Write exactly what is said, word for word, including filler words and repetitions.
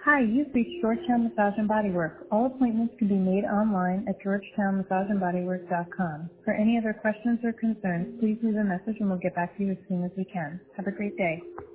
Hi, you've reached Georgetown Massage and Body Works. All appointments can be made online at georgetown massage and body works dot com. For any other questions or concerns, please leave a message and we'll get back to you as soon as we can. Have a great day.